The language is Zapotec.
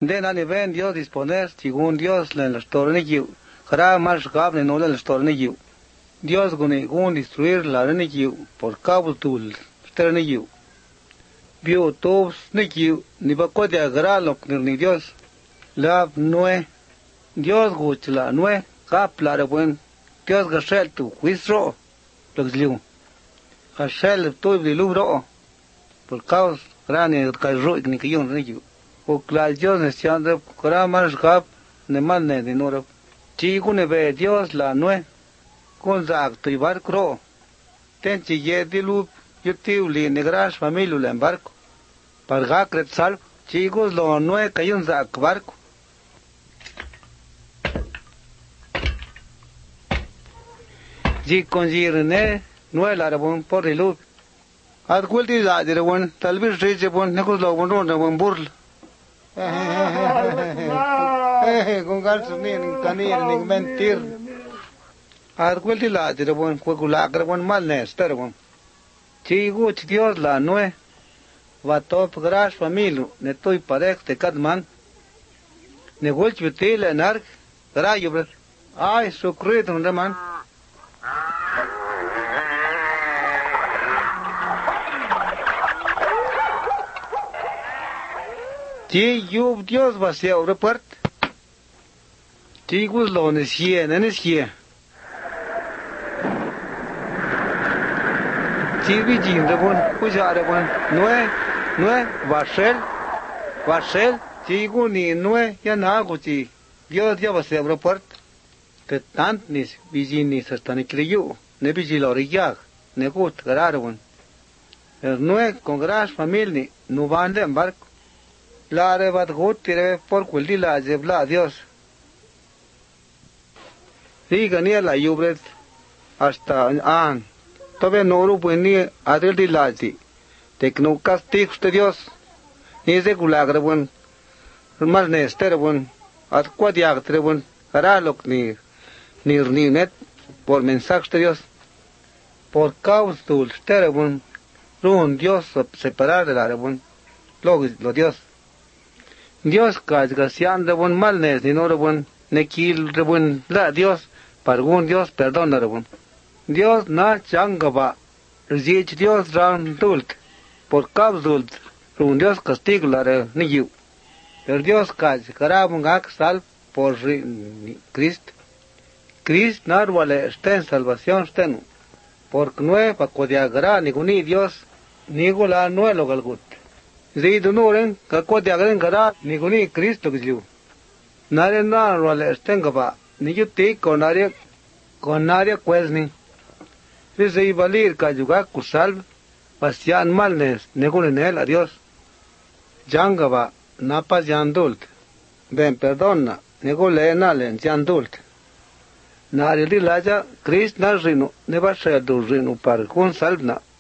De na ni ven Dios disponer según Dios en los tornillos. Hará más gab no en los tornillos. Dios gun destruir la renillo por cabo tul tornillo. Vio todos niyo ni va de agarrar lo ni Dios. La nue Dios guchla nue gap la buen Dios gashel tu juicio lo que gashel tu de lubro por causa grande cayó ni que yo niyo. O Dios necesita para más gap ne manne de noro. Chico ne ve Dios la nue con acto y barco. Ten chille de lub yutibli negras familia en barco. Para gacret sal chicos lo nue cayó un barco. Ji con jirne nue la rabon por el lub. Ad culti la de rabon tal vez reche bon necos lo bon ron rabon burl. Con galso ni canir ni mentir. Ad culti la de rabon cuela rabon mal nester rabon. Chigo Dios la nue va top gras familia ne toy parek te kadman. Ne golch betele nark rayo ber. Ay sukrit un man. Ti yub Dios va se abre part. Ti gus lo nesie, nenesie. Ti vi jin de bon, puja de bon. Nue, Vasel, ti gu ni nue ya na gu ti. Dios ya va se abre part. Te tant nis vi jin ni hasta ne criyo, ne vi jin lo riyak, ne gut garar bon. Nue con gras familia no van de embarco. La rebat gut tire por culti la jebla Dios. Sí ganía la yubret hasta an. Todavía no lo puede hacer de la ti. Tecno castigo de Dios. Ni de gulagra buen. Más nester buen. At cuadiag tre buen. Hará lo ni net por mensaje de Dios. Por causa del ster buen. Run Dios separar de la buen. Lo Dios. Dios casgacian de buen mal nes ni no de buen nequil de buen la Dios para un Dios perdona de buen Dios na changaba rich Dios ran dult por causa dult un Dios castigo la de niyu el Dios casgará un sal por Cristo na vale está en salvación estén porque no es para codiagra ni Dios ni la no es lo galgut Zai dunuren kakwa diagren gara niguni Cristo gilu. Nare na wale estenga ba niyuti konaria kwesni. Zai valir ka juga kusal pasian malnes negunen el a Dios. Janga ba napa jandult. Ben perdona negule nalen jandult. Nare li laja Cristo na rino neba shadu rino par kun salvna